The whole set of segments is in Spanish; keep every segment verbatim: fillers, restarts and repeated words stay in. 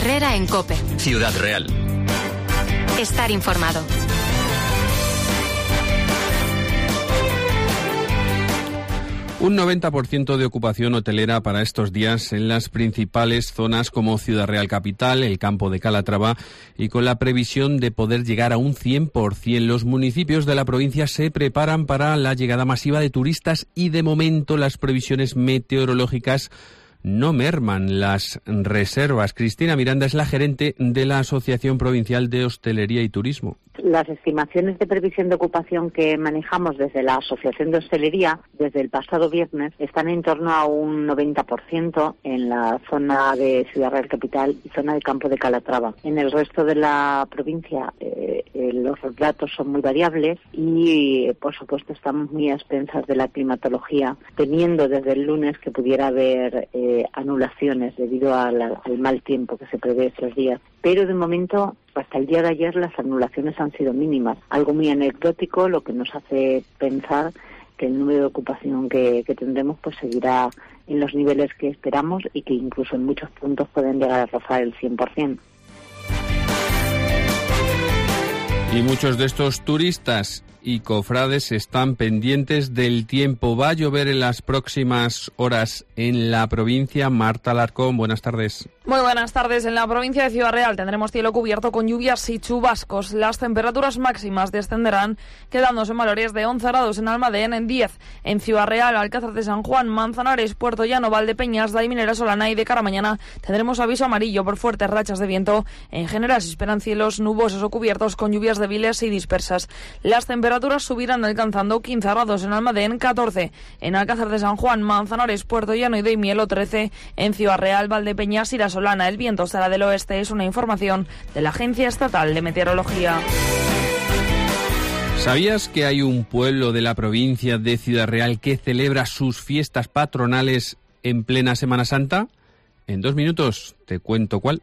Herrera en COPE. Ciudad Real. Estar informado. Un noventa por ciento de ocupación hotelera para estos días en las principales zonas como Ciudad Real Capital, el campo de Calatrava, y con la previsión de poder llegar a un cien por ciento. Los municipios de la provincia se preparan para la llegada masiva de turistas y de momento las previsiones meteorológicas no merman las reservas. Cristina Miranda es la gerente de la Asociación Provincial de Hostelería y Turismo. Las estimaciones de previsión de ocupación que manejamos desde la Asociación de Hostelería desde el pasado viernes están en torno a un noventa por ciento en la zona de Ciudad Real Capital y zona de Campo de Calatrava. En el resto de la provincia eh, eh, los datos son muy variables y, por supuesto, estamos muy a expensas de la climatología, temiendo desde el lunes que pudiera haber eh, anulaciones debido al, al mal tiempo que se prevé estos días. Pero de momento, hasta el día de ayer, las anulaciones han sido mínimas. Algo muy anecdótico, lo que nos hace pensar que el número de ocupación que, que tendremos pues seguirá en los niveles que esperamos y que incluso en muchos puntos pueden llegar a rozar el cien por ciento. Y muchos de estos turistas y cofrades están pendientes del tiempo. ¿Va a llover en las próximas horas en la provincia? Marta Alarcón, buenas tardes. Muy buenas tardes. En la provincia de Ciudad Real tendremos cielo cubierto con lluvias y chubascos. Las temperaturas máximas descenderán, quedándose en valores de once grados en Almadén, en diez en Ciudad Real, Alcázar de San Juan, Manzanares, Puerto Llano, Valdepeñas, Daiminera, Solana, y de cara a mañana tendremos aviso amarillo por fuertes rachas de viento. En general se esperan cielos nubosos o cubiertos con lluvias débiles y dispersas. Las temperaturas subirán alcanzando quince grados en Almadén, catorce en Alcázar de San Juan, Manzanares, Puerto Llano y Daimiel, trece en Ciudad Real, Valdepeñas y La Solana. El viento estará del oeste, es una información de la Agencia Estatal de Meteorología. ¿Sabías que hay un pueblo de la provincia de Ciudad Real que celebra sus fiestas patronales en plena Semana Santa? En dos minutos te cuento cuál.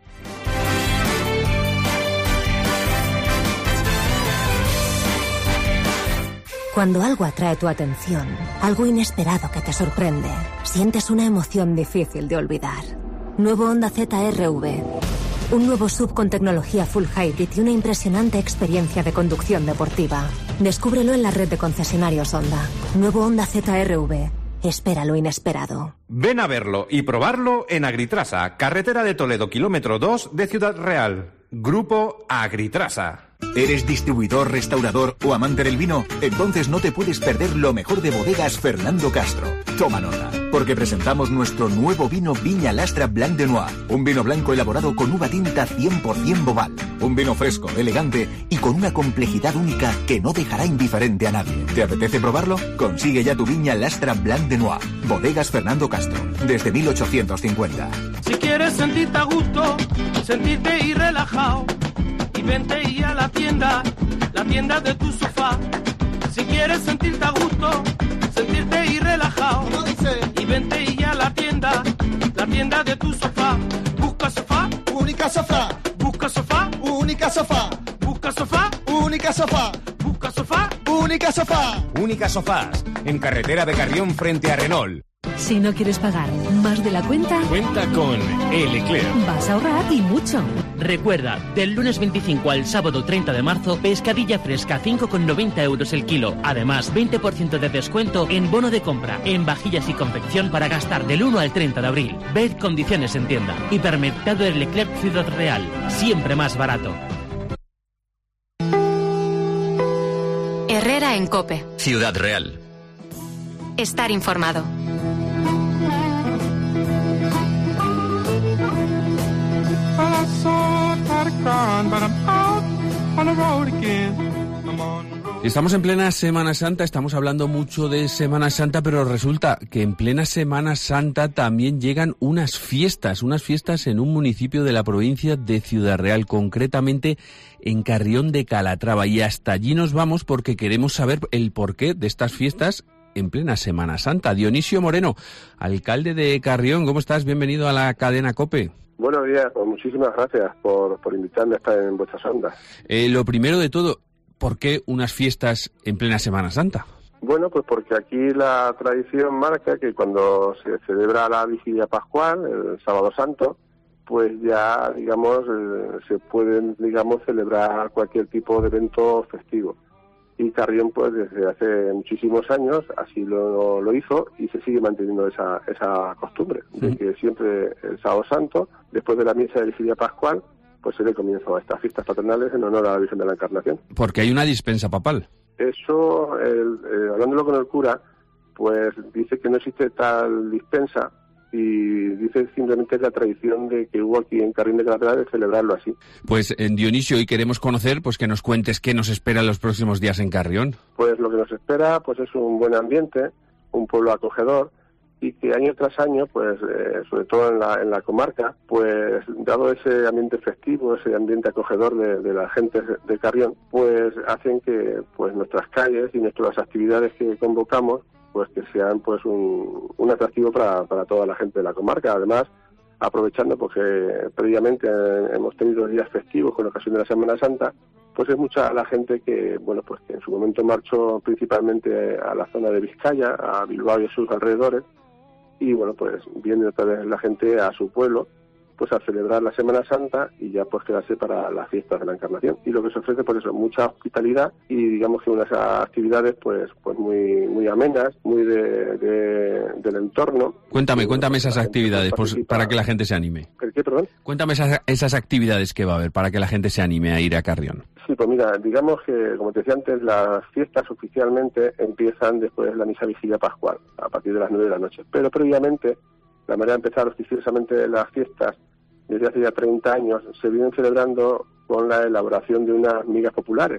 Cuando algo atrae tu atención, algo inesperado que te sorprende, sientes una emoción difícil de olvidar. Nuevo Honda Z R V. Un nuevo S U V con tecnología Full Hybrid y una impresionante experiencia de conducción deportiva. Descúbrelo en la red de concesionarios Honda. Nuevo Honda Z R V. Espera lo inesperado. Ven a verlo y probarlo en Agritrasa, carretera de Toledo, kilómetro dos de Ciudad Real. Grupo Agritrasa. ¿Eres distribuidor, restaurador o amante del vino? Entonces no te puedes perder lo mejor de Bodegas Fernando Castro. Toma nota, porque presentamos nuestro nuevo vino Viña Lastra Blanc de Noir. Un vino blanco elaborado con uva tinta cien por ciento Boval. Un vino fresco, elegante y con una complejidad única que no dejará indiferente a nadie. ¿Te apetece probarlo? Consigue ya tu Viña Lastra Blanc de Noir. Bodegas Fernando Castro, desde mil ochocientos cincuenta. Si quieres sentirte a gusto, sentirte y relajado, y vente y a la tienda, la tienda de tu sofá. Si quieres sentirte a gusto, sentirte y relajado, y vente y a la tienda, la tienda de tu sofá. Busca sofá, única sofá. Busca sofá, única sofá. Busca sofá, única sofá. Busca sofá, única sofá. Única Sofás, en carretera de Carrión frente a Renault. Si no quieres pagar más de la cuenta, cuenta con El Eclair. Vas a ahorrar y mucho. Recuerda, del lunes veinticinco al sábado treinta de marzo, pescadilla fresca cinco con noventa euros el kilo. Además, veinte por ciento de descuento en bono de compra, en vajillas y confección para gastar del uno al treinta de abril. Ved condiciones en tienda. Hipermercado El Eclair Ciudad Real. Siempre más barato. Herrera en COPE. Ciudad Real. Estar informado. Estamos en plena Semana Santa, estamos hablando mucho de Semana Santa, pero resulta que en plena Semana Santa también llegan unas fiestas, unas fiestas en un municipio de la provincia de Ciudad Real, concretamente en Carrión de Calatrava. Y hasta allí nos vamos porque queremos saber el porqué de estas fiestas en plena Semana Santa. Dionisio Moreno, alcalde de Carrión, ¿cómo estás? Bienvenido a la cadena COPE. Buenos días, pues muchísimas gracias por, por invitarme a estar en vuestras ondas. Eh, lo primero de todo, ¿por qué unas fiestas en plena Semana Santa? Bueno, pues porque aquí la tradición marca que cuando se celebra la vigilia pascual, el sábado santo, pues ya, digamos, eh, se pueden, digamos, celebrar cualquier tipo de evento festivo. Y Carrión, pues desde hace muchísimos años así lo, lo hizo y se sigue manteniendo esa, esa costumbre de sí. que siempre el sábado santo, después de la misa de vigilia pascual, pues se le comienza a estas fiestas patronales en honor a la Virgen de la Encarnación. Porque hay una dispensa papal. Eso, el, eh, hablándolo con el cura, pues dice que no existe tal dispensa y dice simplemente la tradición de que hubo aquí en Carrión de Calatrava de celebrarlo así. Pues en Dionisio, hoy queremos conocer, pues que nos cuentes qué nos espera en los próximos días en Carrión. Pues lo que nos espera pues es un buen ambiente, un pueblo acogedor, y que año tras año, pues eh, sobre todo en la, en la comarca, pues dado ese ambiente festivo, ese ambiente acogedor de, de la gente de Carrión, pues hacen que pues nuestras calles y nuestras actividades que convocamos pues que sean pues un, un atractivo para, para toda la gente de la comarca. Además, aprovechando porque previamente hemos tenido días festivos con ocasión de la Semana Santa, pues es mucha la gente que, bueno, pues que en su momento marchó principalmente a la zona de Vizcaya, a Bilbao y a sus alrededores, y bueno, pues viene otra vez la gente a su pueblo, pues a celebrar la Semana Santa y ya pues quedarse para las fiestas de la Encarnación. Y lo que se ofrece, pues eso, mucha hospitalidad y digamos que unas actividades pues pues muy muy amenas, muy de, de del entorno. Cuéntame, y, cuéntame bueno, esas actividades pues, para que la gente se anime. ¿El qué, perdón? Cuéntame esas, esas actividades que va a haber para que la gente se anime a ir a Carrión. Sí, pues mira, digamos que, como te decía antes, las fiestas oficialmente empiezan después de la misa vigilia pascual, a partir de las nueve de la noche. Pero previamente, la manera de empezar oficiosamente las fiestas, desde hace ya treinta años, se vienen celebrando con la elaboración de unas migas populares,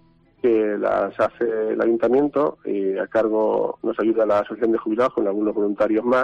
que las hace el ayuntamiento y a cargo nos ayuda la asociación de jubilados con algunos voluntarios más,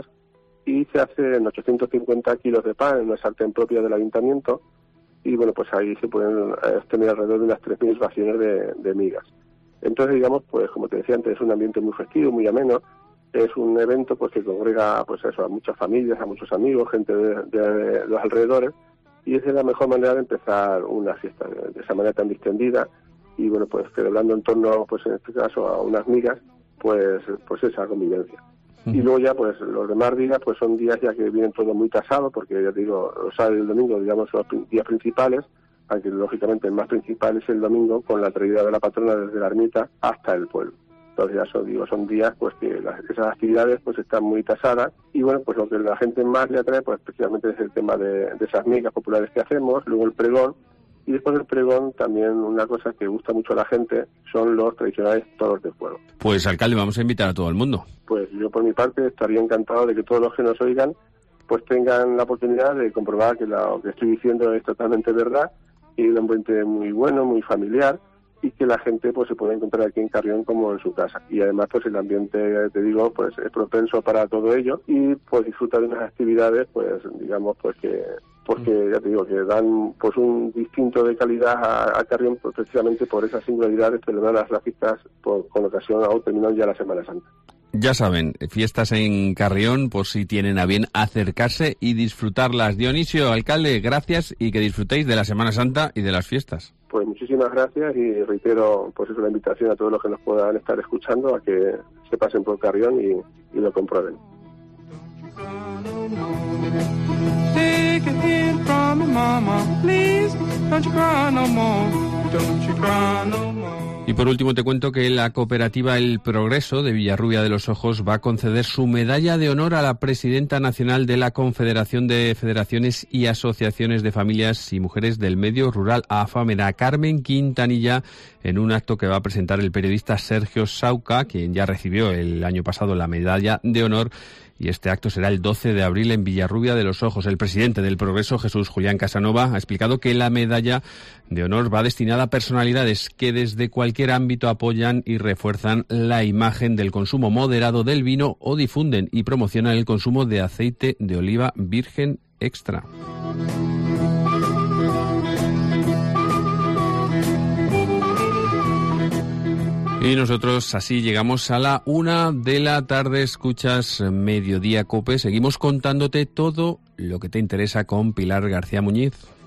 y se hacen ochocientos cincuenta kilos de pan en una sartén propia del ayuntamiento, y bueno, pues ahí se pueden tener alrededor de unas tres mil raciones de, de migas. Entonces, digamos, pues como te decía antes, es un ambiente muy festivo, muy ameno. Es un evento pues que congrega pues eso, a muchas familias, a muchos amigos, gente de, de, de los alrededores, y esa es la mejor manera de empezar una fiesta de, de esa manera tan distendida y bueno, pues celebrando en torno, pues en este caso a unas migas, pues pues esa convivencia. Y luego ya pues los demás días pues son días ya que vienen todo muy tasados, porque ya te digo, los sábados y el domingo digamos son los días principales, aunque lógicamente el más principal es el domingo con la traída de la patrona desde la ermita hasta el pueblo. Entonces ya son, digo, son días pues que las, esas actividades pues están muy tasadas y bueno, pues lo que la gente más le atrae pues especialmente es el tema de, de esas migas populares que hacemos, luego el pregón, y después del pregón también una cosa que gusta mucho a la gente son los tradicionales toros de fuego. Pues alcalde, vamos a invitar a todo el mundo. Pues yo por mi parte estaría encantado de que todos los que nos oigan pues tengan la oportunidad de comprobar que lo que estoy diciendo es totalmente verdad y un ambiente muy bueno, muy familiar, y que la gente pues se puede encontrar aquí en Carrión como en su casa. Y además pues el ambiente, te digo, pues es propenso para todo ello y pues disfrutar de unas actividades pues digamos pues que porque ya te digo que dan pues un distinto de calidad a, a Carrión pues, precisamente por esa singularidad de celebrar las, las fiestas por, con ocasión o terminando ya la Semana Santa. Ya saben, fiestas en Carrión, por si tienen a bien acercarse y disfrutarlas. Dionisio, alcalde, gracias y que disfrutéis de la Semana Santa y de las fiestas. Pues muchísimas gracias y reitero pues eso, la invitación a todos los que nos puedan estar escuchando a que se pasen por Carrión y, y lo comprueben. Take a hint from me, mama, please, don't you cry no more, don't you cry no more. Y por último te cuento que la cooperativa El Progreso de Villarrubia de los Ojos va a conceder su medalla de honor a la presidenta nacional de la Confederación de Federaciones y Asociaciones de Familias y Mujeres del Medio Rural, AFAMERA, Carmen Quintanilla, en un acto que va a presentar el periodista Sergio Sauca, quien ya recibió el año pasado la medalla de honor. Y este acto será el doce de abril en Villarrubia de los Ojos. El presidente del Progreso, Jesús Julián Casanova, ha explicado que la medalla de honor va destinada a personalidades que desde cualquier ámbito apoyan y refuerzan la imagen del consumo moderado del vino o difunden y promocionan el consumo de aceite de oliva virgen extra. Y nosotros así llegamos a la una de la tarde. Escuchas Mediodía Cope. Seguimos contándote todo lo que te interesa con Pilar García Muñiz.